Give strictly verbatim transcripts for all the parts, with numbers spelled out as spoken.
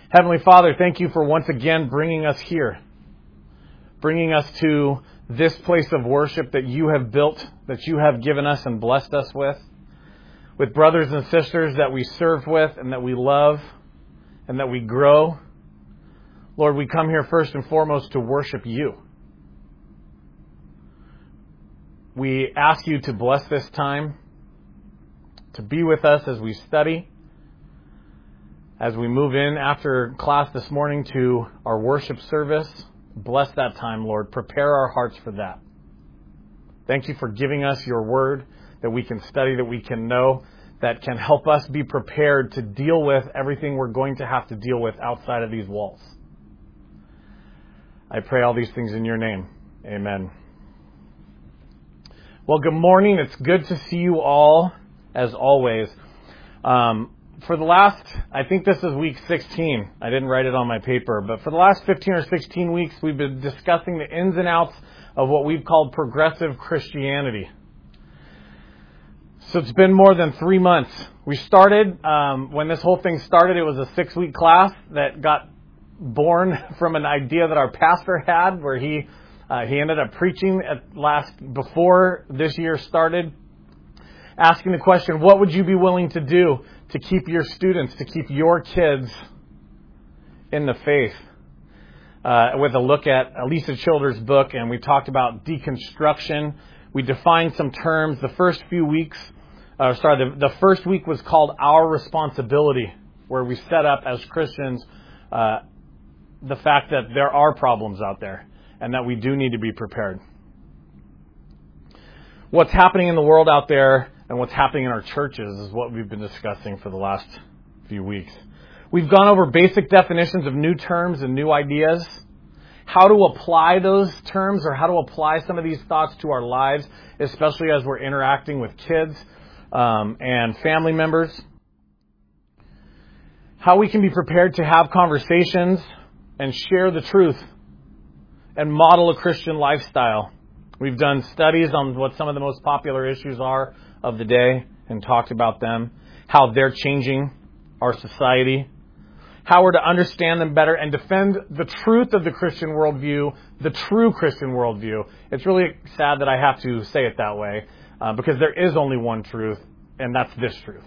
Heavenly Father, thank you for once again bringing us here, bringing us to this place of worship that you have built, that you have given us and blessed us with, with brothers and sisters that we serve with and that we love and that we grow. Lord, we come here first and foremost to worship you. We ask you to bless this time, to be with us as we study, as we move in after class this morning to our worship service. Bless that time, Lord. Prepare our hearts for that. Thank you for giving us your word that we can study, that we can know, that can help us be prepared to deal with everything we're going to have to deal with outside of these walls. I pray all these things in your name. Amen. Well, good morning. It's good to see you all, as always. Um, For the last, I think this is week sixteen. I didn't write it on my paper, but for the last fifteen or sixteen weeks, we've been discussing the ins and outs of what we've called progressive Christianity. So it's been more than three months. We started, um, when this whole thing started, it was a six-week class that got born from an idea that our pastor had, where he uh, he ended up preaching at last before this year started, asking the question, what would you be willing to do to keep your students, to keep your kids in the faith? Uh, with a look at Lisa Childers' book, and we talked about deconstruction. We defined some terms. The first few weeks, uh, sorry, the, the first week was called Our Responsibility, where we set up as Christians uh, the fact that there are problems out there and that we do need to be prepared. What's happening in the world out there and what's happening in our churches is what we've been discussing for the last few weeks. We've gone over basic definitions of new terms and new ideas, how to apply those terms or how to apply some of these thoughts to our lives, especially as we're interacting with kids um, and family members. How we can be prepared to have conversations and share the truth and model a Christian lifestyle. We've done studies on what some of the most popular issues are of the day and talked about them, how they're changing our society, how we're to understand them better and defend the truth of the Christian worldview, the true Christian worldview. It's really sad that I have to say it that way uh, because there is only one truth, and that's this truth.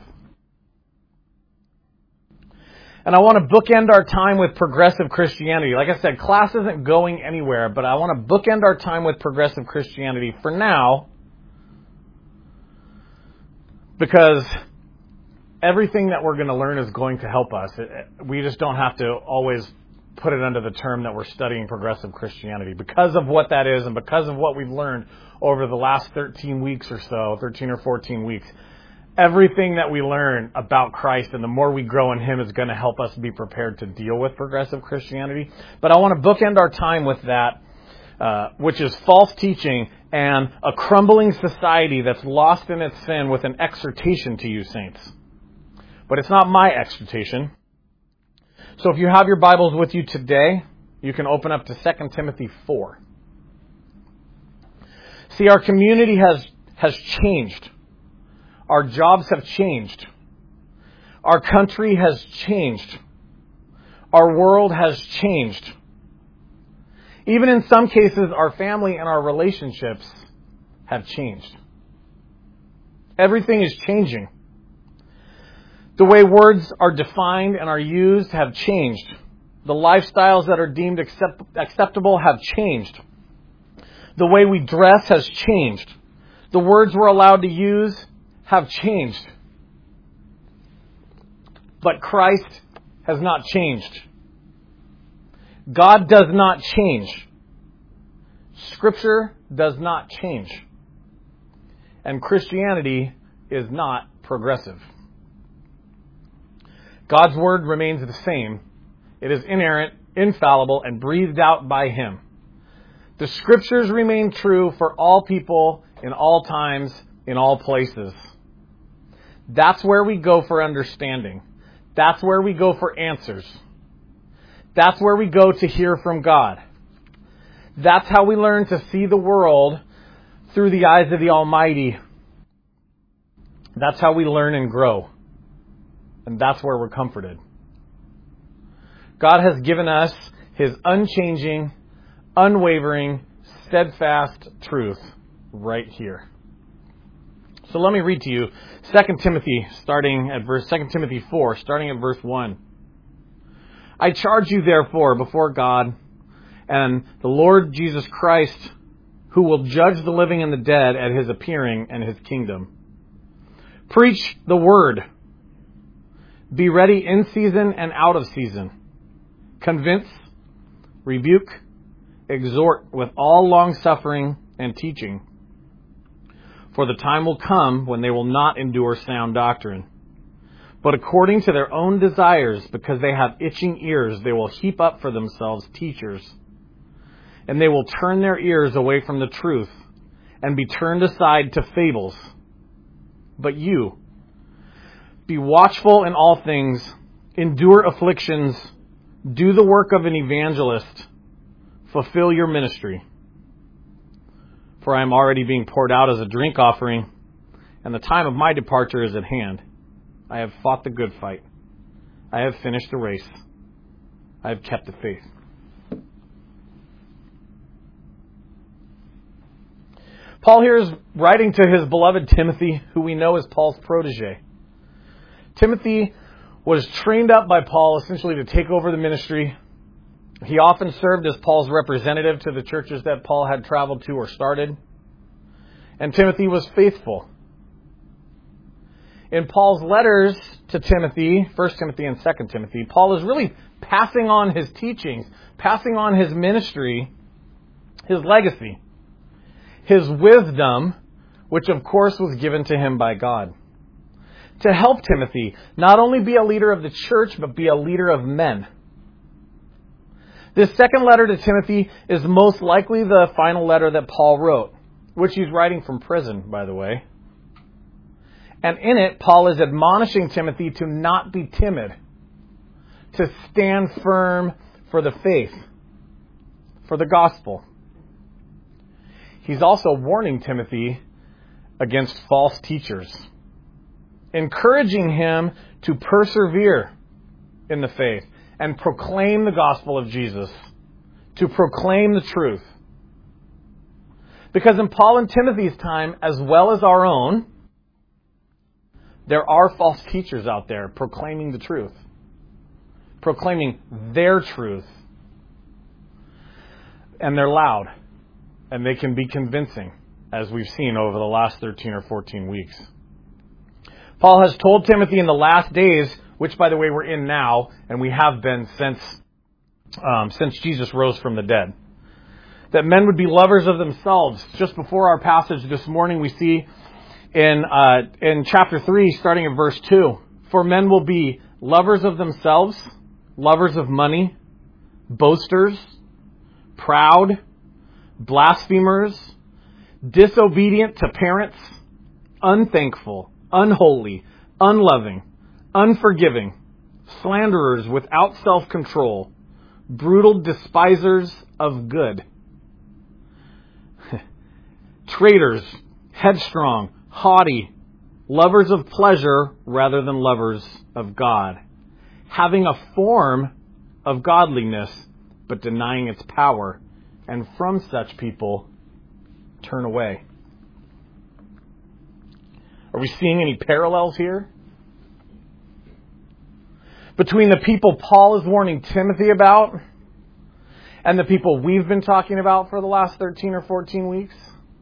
And I want to bookend our time with progressive Christianity. Like I said, class isn't going anywhere, but I want to bookend our time with progressive Christianity for now, because everything that we're going to learn is going to help us. We just don't have to always put it under the term that we're studying progressive Christianity. Because of what that is and because of what we've learned over the last thirteen weeks or so, thirteen or fourteen weeks, everything that we learn about Christ and the more we grow in Him is going to help us be prepared to deal with progressive Christianity. But I want to bookend our time with that, uh, which is false teaching and a crumbling society that's lost in its sin, with an exhortation to you, saints. But it's not my exhortation. So if you have your Bibles with you today, you can open up to Second Timothy four. See, our community has, has changed. Our jobs have changed. Our country has changed. Our world has changed. Even in some cases, our family and our relationships have changed. Everything is changing. The way words are defined and are used have changed. The lifestyles that are deemed accept- acceptable have changed. The way we dress has changed. The words we're allowed to use have changed. But Christ has not changed. God does not change. Scripture does not change. And Christianity is not progressive. God's word remains the same. It is inerrant, infallible, and breathed out by Him. The Scriptures remain true for all people, in all times, in all places. That's where we go for understanding. That's where we go for answers. That's where we go to hear from God. That's how we learn to see the world through the eyes of the Almighty. That's how we learn and grow. And that's where we're comforted. God has given us His unchanging, unwavering, steadfast truth right here. So let me read to you Second Timothy, starting at verse Second Timothy four, starting at verse one. I charge you therefore before God and the Lord Jesus Christ, who will judge the living and the dead at His appearing and His kingdom. Preach the word. Be ready in season and out of season. Convince, rebuke, exhort with all long-suffering and teaching. For the time will come when they will not endure sound doctrine, but according to their own desires, because they have itching ears, they will heap up for themselves teachers. And they will turn their ears away from the truth and be turned aside to fables. But you, be watchful in all things, endure afflictions, do the work of an evangelist, fulfill your ministry. For I am already being poured out as a drink offering, and the time of my departure is at hand. I have fought the good fight. I have finished the race. I have kept the faith. Paul here is writing to his beloved Timothy, who we know as Paul's protege. Timothy was trained up by Paul essentially to take over the ministry. He often served as Paul's representative to the churches that Paul had traveled to or started. And Timothy was faithful. In Paul's letters to Timothy, First Timothy and Second Timothy, Paul is really passing on his teachings, passing on his ministry, his legacy, his wisdom, which of course was given to him by God, to help Timothy not only be a leader of the church, but be a leader of men. This second letter to Timothy is most likely the final letter that Paul wrote, which he's writing from prison, by the way. And in it, Paul is admonishing Timothy to not be timid, to stand firm for the faith, for the gospel. He's also warning Timothy against false teachers, encouraging him to persevere in the faith and proclaim the gospel of Jesus, to proclaim the truth. Because in Paul and Timothy's time, as well as our own, there are false teachers out there proclaiming the truth, proclaiming their truth. And they're loud, and they can be convincing, as we've seen over the last thirteen or fourteen weeks. Paul has told Timothy in the last days, which, by the way, we're in now, and we have been since um, since Jesus rose from the dead, that men would be lovers of themselves. Just before our passage this morning, we see in uh, in chapter three, starting at verse two, for men will be lovers of themselves, lovers of money, boasters, proud, blasphemers, disobedient to parents, unthankful, unholy, unloving, unforgiving, slanderers without self-control, brutal despisers of good, traitors, headstrong, haughty, lovers of pleasure rather than lovers of God, having a form of godliness but denying its power, and from such people turn away. Are we seeing any parallels here between the people Paul is warning Timothy about and the people we've been talking about for the last thirteen or fourteen weeks?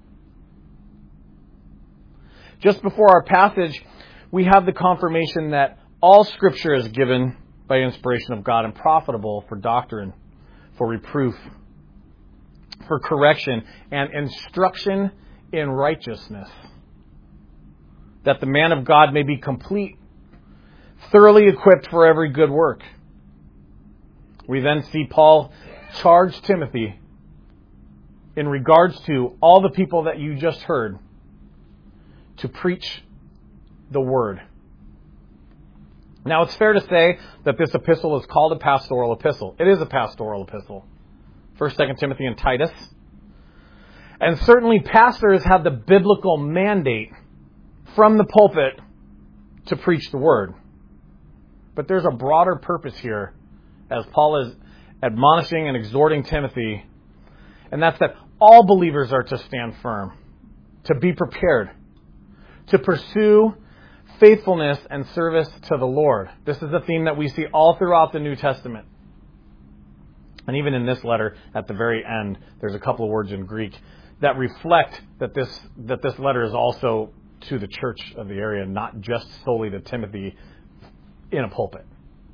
Just before our passage, we have the confirmation that all Scripture is given by inspiration of God and profitable for doctrine, for reproof, for correction, and instruction in righteousness, that the man of God may be complete, thoroughly equipped for every good work. We then see Paul charge Timothy in regards to all the people that you just heard to preach the word. Now, it's fair to say that this epistle is called a pastoral epistle. It is a pastoral epistle. First, Second Timothy, and Titus. And certainly pastors have the biblical mandate from the pulpit to preach the word. But there's a broader purpose here as Paul is admonishing and exhorting Timothy, and that's that all believers are to stand firm, to be prepared, to pursue faithfulness and service to the Lord. This is a theme that we see all throughout the New Testament. And even in this letter, at the very end, there's a couple of words in Greek that reflect that this that this letter is also to the church of the area, not just solely to Timothy in a pulpit.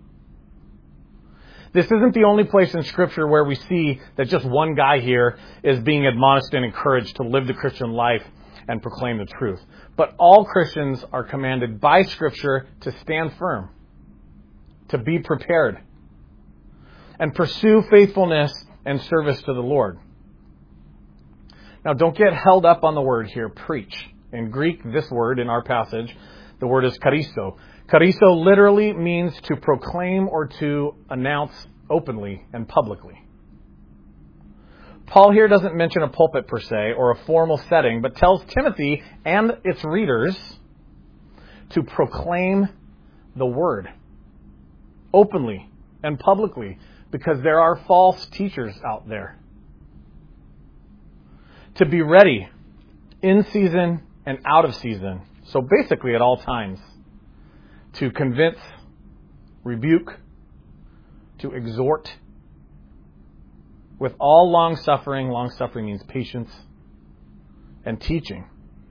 This isn't the only place in Scripture where we see that just one guy here is being admonished and encouraged to live the Christian life and proclaim the truth. But all Christians are commanded by Scripture to stand firm, to be prepared, and pursue faithfulness and service to the Lord. Now, don't get held up on the word here, preach. In Greek, this word in our passage, the word is chariso. Chariso literally means to proclaim or to announce openly and publicly. Paul here doesn't mention a pulpit per se or a formal setting, but tells Timothy and its readers to proclaim the word openly and publicly, because there are false teachers out there. To be ready in season and out of season. So basically at all times. To convince, rebuke, to exhort. With all long-suffering. Long-suffering means patience. And teaching.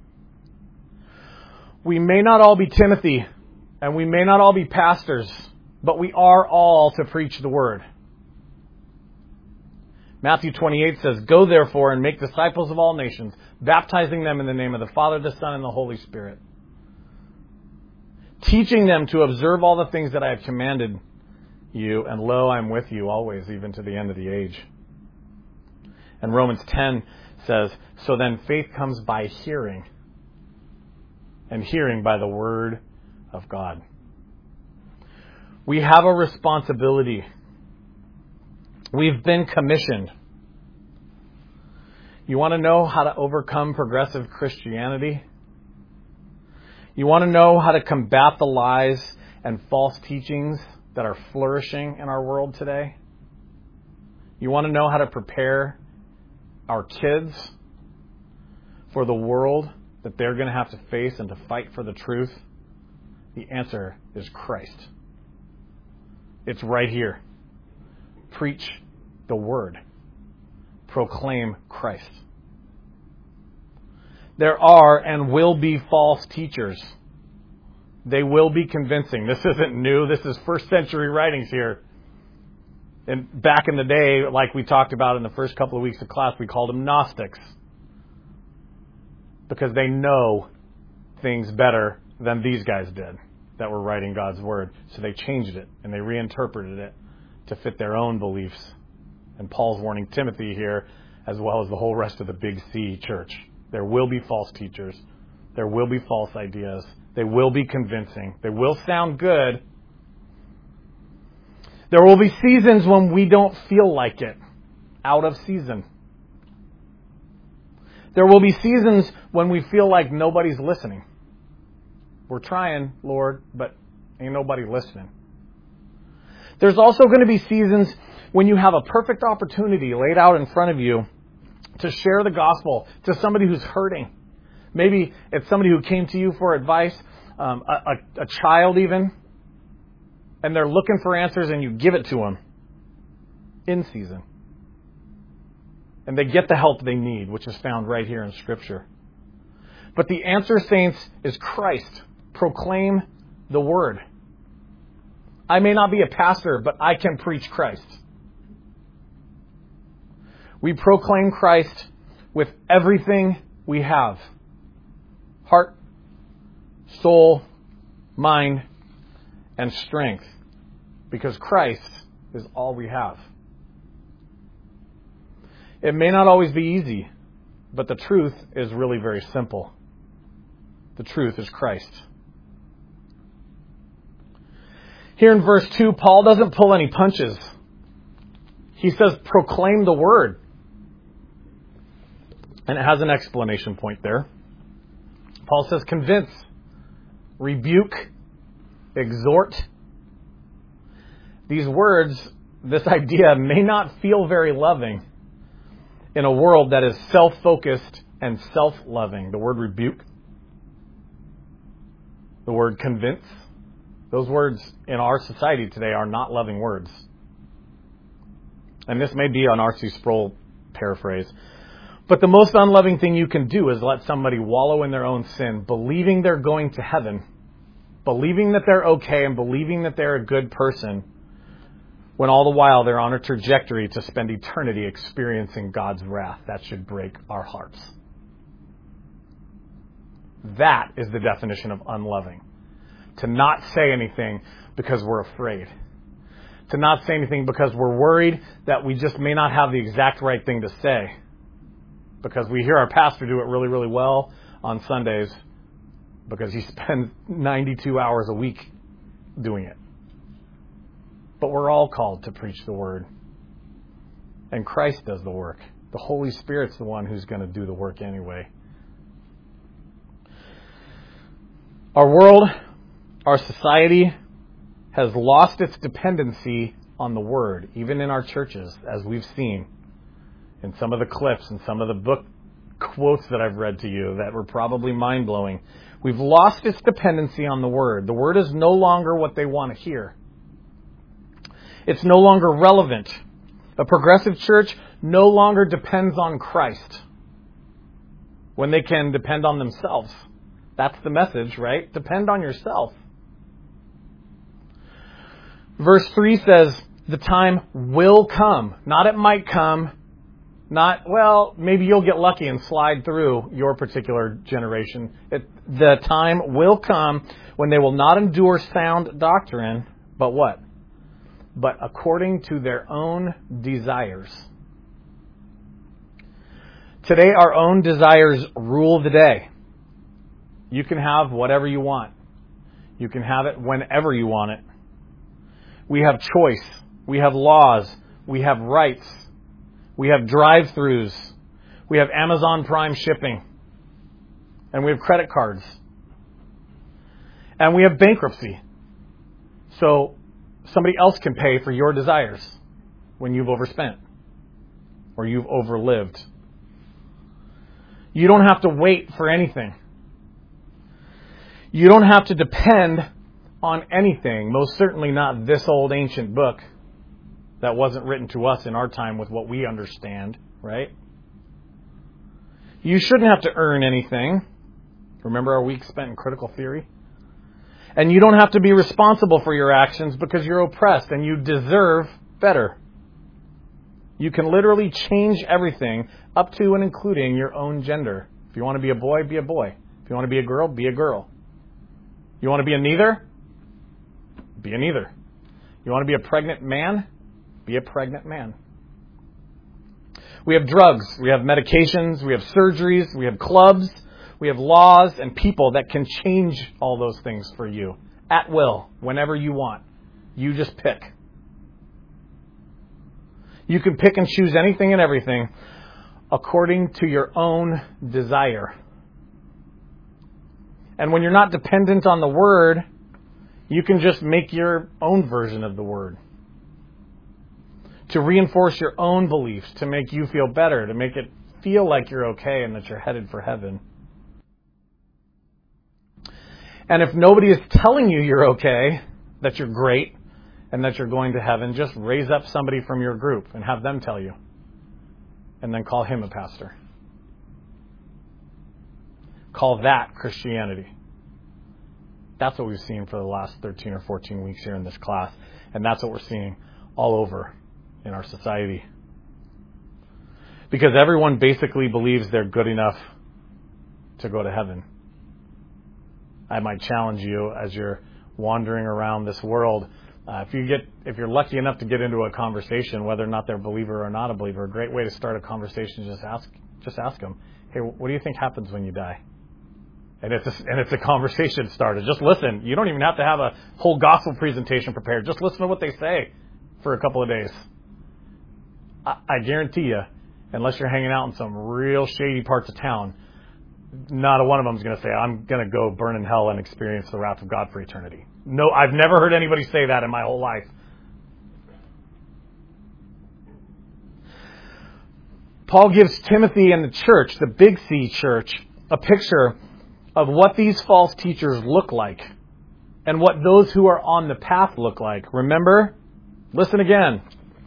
We may not all be Timothy, and we may not all be pastors, but we are all to preach the word. Matthew twenty-eight says, "Go therefore and make disciples of all nations, baptizing them in the name of the Father, the Son, and the Holy Spirit, teaching them to observe all the things that I have commanded you, and lo, I am with you always, even to the end of the age." And Romans ten says, "So then faith comes by hearing, and hearing by the word of God." We have a responsibility. We've been commissioned. You want to know how to overcome progressive Christianity? You want to know how to combat the lies and false teachings that are flourishing in our world today? You want to know how to prepare our kids for the world that they're going to have to face and to fight for the truth? The answer is Christ. It's right here. Preach the word. Proclaim Christ. There are and will be false teachers. They will be convincing. This isn't new. This is first century writings here. And back in the day, like we talked about in the first couple of weeks of class, we called them Gnostics. Because they know things better than these guys did that were writing God's word. So they changed it and they reinterpreted it to fit their own beliefs. And Paul's warning Timothy here, as well as the whole rest of the Big C church. There will be false teachers. There will be false ideas. They will be convincing. They will sound good. There will be seasons when we don't feel like it. Out of season. There will be seasons when we feel like nobody's listening. We're trying, Lord, but ain't nobody listening. There's also going to be seasons when you have a perfect opportunity laid out in front of you to share the gospel to somebody who's hurting. Maybe it's somebody who came to you for advice, um, a, a, a child even, and they're looking for answers and you give it to them in season. And they get the help they need, which is found right here in Scripture. But the answer, saints, is Christ. Proclaim the word. I may not be a pastor, but I can preach Christ. We proclaim Christ with everything we have. Heart, soul, mind, and strength. Because Christ is all we have. It may not always be easy, but the truth is really very simple. The truth is Christ. Here in verse two, Paul doesn't pull any punches. He says, proclaim the word. And it has an exclamation point there. Paul says, convince, rebuke, exhort. These words, this idea may not feel very loving in a world that is self-focused and self-loving. The word rebuke, the word convince, those words in our society today are not loving words. And this may be an R C Sproul paraphrase. But the most unloving thing you can do is let somebody wallow in their own sin, believing they're going to heaven, believing that they're okay and believing that they're a good person, when all the while they're on a trajectory to spend eternity experiencing God's wrath. That should break our hearts. That is the definition of unloving. To not say anything because we're afraid. To not say anything because we're worried that we just may not have the exact right thing to say. Because we hear our pastor do it really, really well on Sundays because he spends ninety-two hours a week doing it. But we're all called to preach the word. And Christ does the work. The Holy Spirit's the one who's going to do the work anyway. Our world, our society has lost its dependency on the word, even in our churches, as we've seen in some of the clips and some of the book quotes that I've read to you that were probably mind-blowing. We've lost its dependency on the word. The word is no longer what they want to hear. It's no longer relevant. A progressive church no longer depends on Christ when they can depend on themselves. That's the message, right? Depend on yourself. Verse three says, the time will come. Not it might come. Not, well, maybe you'll get lucky and slide through your particular generation. It, the time will come when they will not endure sound doctrine, but what? But according to their own desires. Today, our own desires rule the day. You can have whatever you want. You can have it whenever you want it. We have choice. We have laws. We have rights. We have drive-thrus. We have Amazon Prime shipping. And we have credit cards. And we have bankruptcy. So somebody else can pay for your desires when you've overspent or you've overlived. You don't have to wait for anything. You don't have to depend on anything, most certainly not this old ancient book that wasn't written to us in our time with what we understand, right? You shouldn't have to earn anything. Remember our week spent in critical theory? And you don't have to be responsible for your actions because you're oppressed and you deserve better. You can literally change everything up to and including your own gender. If you want to be a boy, be a boy. If you want to be a girl, be a girl. You want to be a neither? Be a neither. You want to be a pregnant man? Be a pregnant man. We have drugs, we have medications, we have surgeries, we have clubs, we have laws and people that can change all those things for you at will, whenever you want. You just pick. You can pick and choose anything and everything according to your own desire. And when you're not dependent on the Word, you can just make your own version of the Word. To reinforce your own beliefs, to make you feel better, to make it feel like you're okay and that you're headed for heaven. And if nobody is telling you you're okay, that you're great, and that you're going to heaven, just raise up somebody from your group and have them tell you. And then call him a pastor. Call that Christianity. That's what we've seen for the last thirteen or fourteen weeks here in this class. And that's what we're seeing all over in our society. Because everyone basically believes they're good enough to go to heaven. I might challenge you as you're wandering around this world. Uh, if you get, if you're lucky enough to get into a conversation, whether or not they're a believer or not a believer, a great way to start a conversation is just ask, just ask them, "Hey, what do you think happens when you die?" And it's a, and it's a conversation starter. Just listen. You don't even have to have a whole gospel presentation prepared. Just listen to what they say for a couple of days. I, I guarantee you, unless you're hanging out in some real shady parts of town, not a one of them is going to say, "I'm going to go burn in hell and experience the wrath of God for eternity." No, I've never heard anybody say that in my whole life. Paul gives Timothy and the church, the Big C church, a picture of what these false teachers look like and what those who are on the path look like. Remember? Listen again.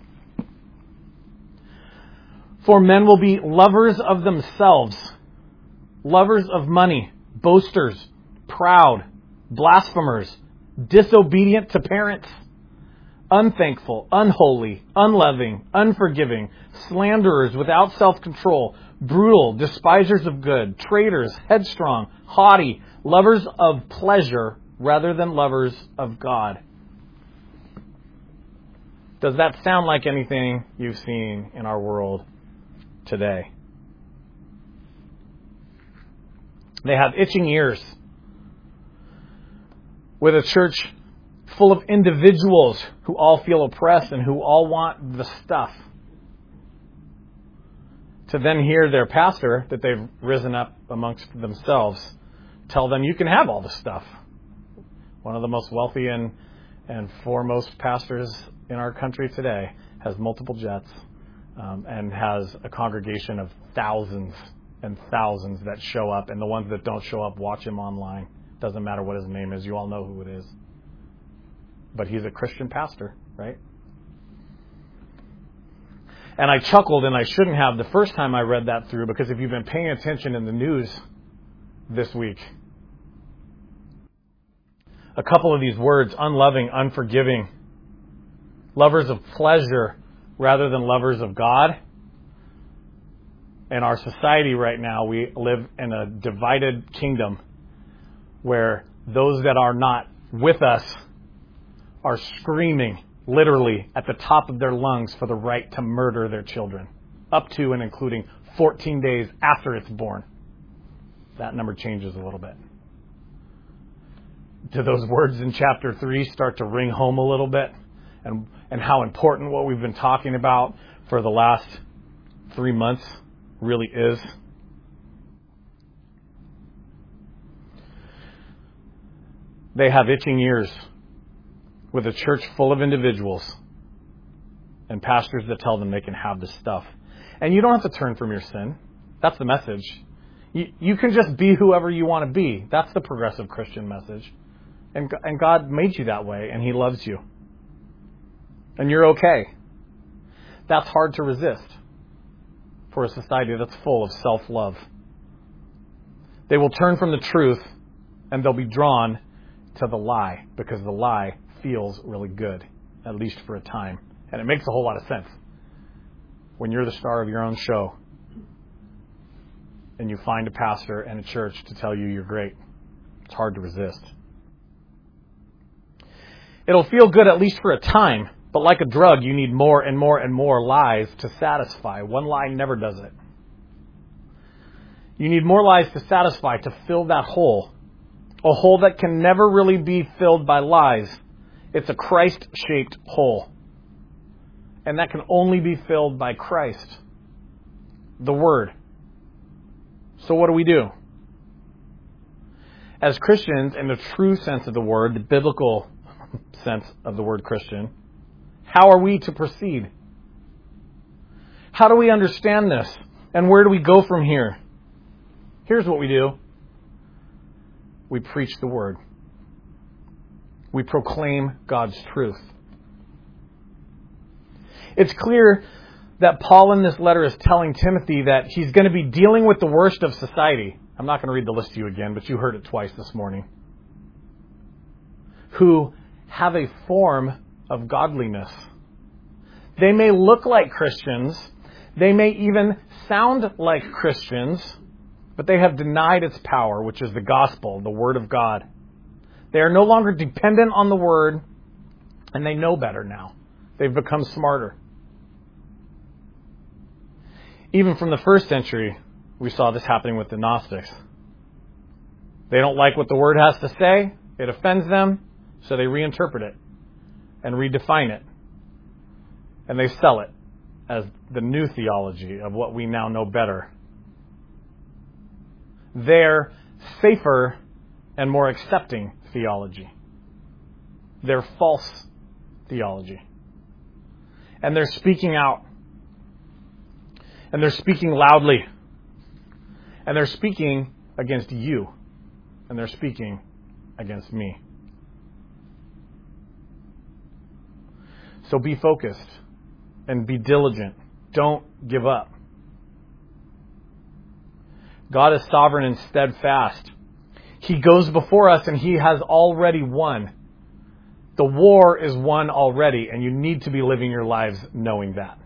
For men will be lovers of themselves, lovers of money, boasters, proud, blasphemers, disobedient to parents, unthankful, unholy, unloving, unforgiving, slanderers without self-control, brutal, despisers of good, traitors, headstrong, haughty, lovers of pleasure rather than lovers of God. Does that sound like anything you've seen in our world today? They have itching ears with a church full of individuals who all feel oppressed and who all want the stuff. To then hear their pastor that they've risen up amongst themselves tell them, you can have all the stuff. One of the most wealthy and, and foremost pastors in our country today has multiple jets um, and has a congregation of thousands and thousands that show up, and the ones that don't show up watch him online. Doesn't matter what his name is. You all know who it is. But he's a Christian pastor, right? And I chuckled, and I shouldn't have the first time I read that through, because if you've been paying attention in the news this week, a couple of these words, unloving, unforgiving, lovers of pleasure rather than lovers of God. In our society right now, we live in a divided kingdom where those that are not with us are screaming, literally, at the top of their lungs for the right to murder their children, up to and including fourteen days after it's born. That number changes a little bit. Do those words in chapter three start to ring home a little bit? And, and how important what we've been talking about for the last three months really is? They have itching ears with a church full of individuals and pastors that tell them they can have this stuff. And you don't have to turn from your sin. That's the message. You, you can just be whoever you want to be. That's the progressive Christian message. And, and God made you that way, and He loves you. And you're okay. That's hard to resist for a society that's full of self-love. They will turn from the truth, and they'll be drawn to the lie, because the lie feels really good, at least for a time. And it makes a whole lot of sense when you're the star of your own show and you find a pastor and a church to tell you you're great. It's hard to resist. It'll feel good at least for a time, but like a drug, you need more and more and more lies to satisfy. One lie never does it. You need more lies to satisfy, to fill that hole. A hole that can never really be filled by lies. It's a Christ-shaped hole. And that can only be filled by Christ, the Word. So what do we do? As Christians, in the true sense of the word, the biblical sense of the word Christian, how are we to proceed? How do we understand this? And where do we go from here? Here's what we do. We preach the Word. We proclaim God's truth. It's clear that Paul in this letter is telling Timothy that he's going to be dealing with the worst of society. I'm not going to read the list to you again, but you heard it twice this morning. Who have a form of godliness. They may look like Christians. They may even sound like Christians, but they have denied its power, which is the gospel, the Word of God. They are no longer dependent on the Word, and they know better now. They've become smarter. Even from the first century, we saw this happening with the Gnostics. They don't like what the Word has to say. It offends them, so they reinterpret it and redefine it. And they sell it as the new theology of what we now know better. Their safer and more accepting theology. Their false theology. And they're speaking out. And they're speaking loudly. And they're speaking against you. And they're speaking against me. So be focused and be diligent. Don't give up. God is sovereign and steadfast. He goes before us and He has already won. The war is won already, and you need to be living your lives knowing that.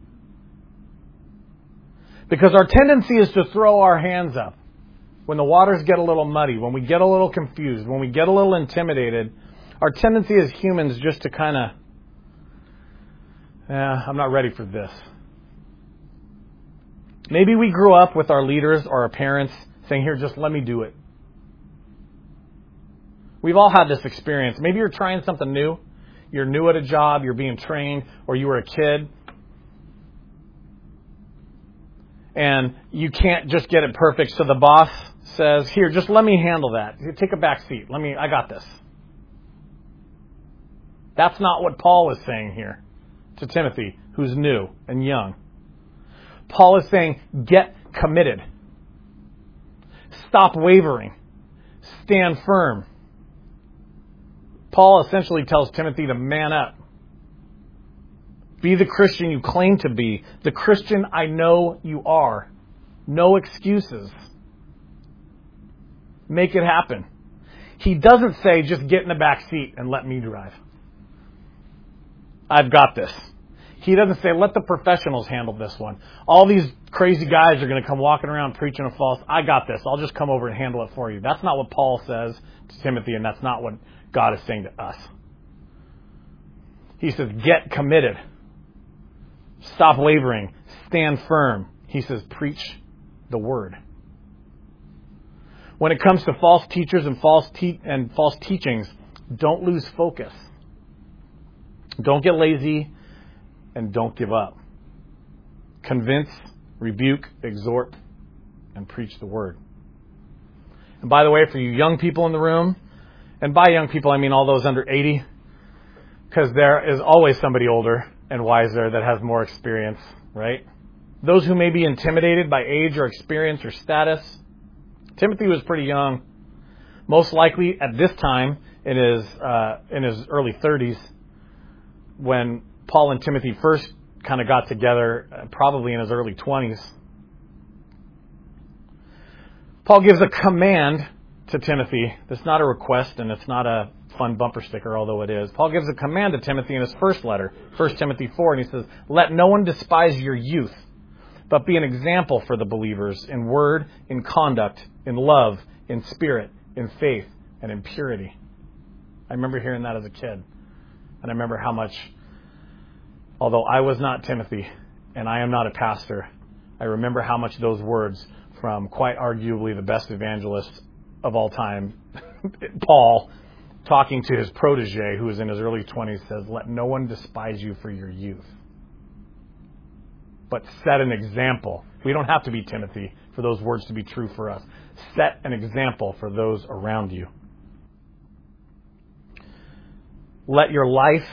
Because our tendency is to throw our hands up when the waters get a little muddy, when we get a little confused, when we get a little intimidated. Our tendency as humans just to kind of, eh, I'm not ready for this. Maybe we grew up with our leaders or our parents saying, here, just let me do it. We've all had this experience. Maybe you're trying something new. You're new at a job, you're being trained, or you were a kid. And you can't just get it perfect. So the boss says, here, just let me handle that. Take a back seat. Let me, I got this. That's not what Paul is saying here to Timothy, who's new and young. Paul is saying, get committed. Stop wavering. Stand firm. Paul essentially tells Timothy to man up. Be the Christian you claim to be. The Christian I know you are. No excuses. Make it happen. He doesn't say, just get in the back seat and let me drive. I've got this. He doesn't say, let the professionals handle this one. All these crazy guys are going to come walking around preaching a false. I got this. I'll just come over and handle it for you. That's not what Paul says to Timothy, and that's not what God is saying to us. He says, get committed. Stop wavering. Stand firm. He says, preach the word. When it comes to false teachers and false te- and false teachings, don't lose focus. Don't get lazy and don't give up. Convince, rebuke, exhort, and preach the word. And by the way, for you young people in the room, and by young people I mean all those under eighty, because there is always somebody older and wiser that has more experience, right? Those who may be intimidated by age or experience or status. Timothy was pretty young, most likely at this time in his uh, in his early thirties, when Paul and Timothy first kind of got together, uh, probably in his early twenties. Paul gives a command to Timothy. That's not a request, and it's not a fun bumper sticker, although it is. Paul gives a command to Timothy in his first letter, First Timothy four, and he says, let no one despise your youth, but be an example for the believers in word, in conduct, in love, in spirit, in faith, and in purity. I remember hearing that as a kid. And I remember how much, although I was not Timothy, and I am not a pastor, I remember how much those words from quite arguably the best evangelist of all time, Paul, talking to his protege, who was in his early twenties, says, let no one despise you for your youth, but set an example. We don't have to be Timothy for those words to be true for us. Set an example for those around you. Let your life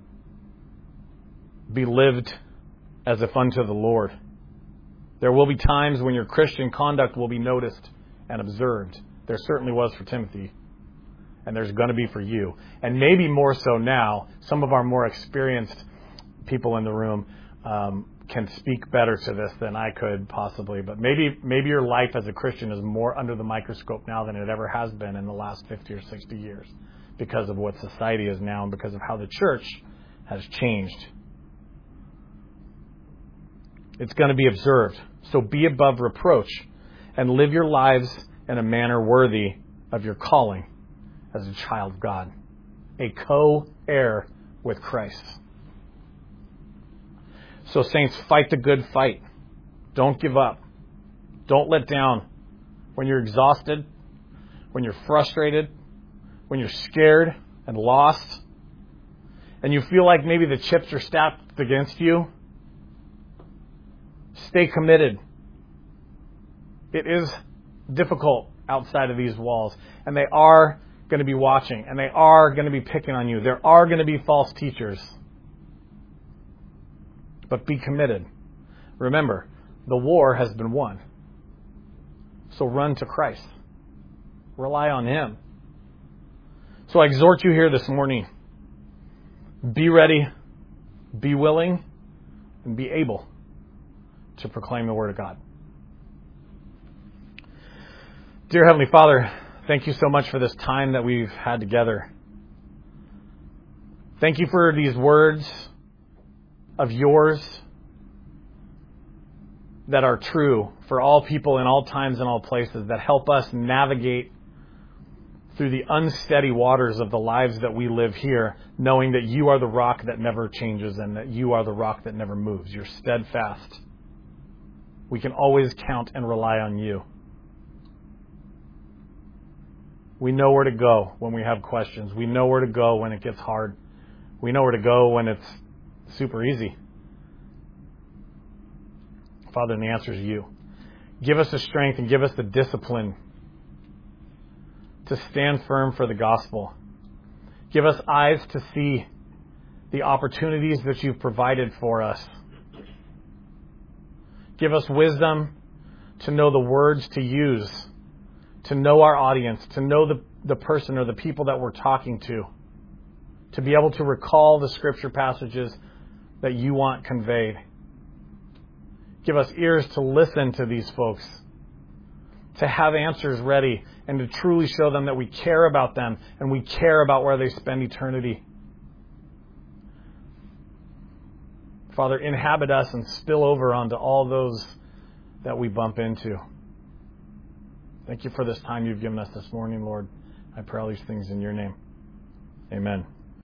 be lived as if unto the Lord. There will be times when your Christian conduct will be noticed and observed. There certainly was for Timothy, and there's going to be for you. And maybe more so now, some of our more experienced people in the room um, can speak better to this than I could possibly. But maybe maybe your life as a Christian is more under the microscope now than it ever has been in the last fifty or sixty years because of what society is now and because of how the church has changed. It's going to be observed. So be above reproach and live your lives in a manner worthy of your calling as a child of God, a co-heir with Christ. So saints, fight the good fight. Don't give up. Don't let down. When you're exhausted, when you're frustrated, when you're scared and lost, and you feel like maybe the chips are stacked against you, stay committed. It is difficult outside of these walls, and they are going to be watching, and they are going to be picking on you. There are going to be false teachers. But be committed. Remember, The war has been won. So run to Christ. Rely on Him. So I exhort you here this morning. Be ready, be willing, and be able to proclaim the Word of God. Dear Heavenly Father, thank you so much for this time that we've had together. Thank you for these words of yours that are true for all people in all times and all places, that help us navigate through the unsteady waters of the lives that we live here, knowing that you are the rock that never changes and that you are the rock that never moves. You're steadfast. We can always count and rely on you. We know where to go when we have questions. We know where to go when it gets hard. We know where to go when it's super easy. Father, and the answer is you. Give us the strength and give us the discipline to stand firm for the gospel. Give us eyes to see the opportunities that you've provided for us. Give us wisdom to know the words to use, to know our audience, to know the, the person or the people that we're talking to, to be able to recall the scripture passages that you want conveyed. Give us ears to listen to these folks, to have answers ready, and to truly show them that we care about them and we care about where they spend eternity. Father, inhabit us and spill over onto all those that we bump into. Thank you for this time you've given us this morning, Lord. I pray all these things in your name. Amen.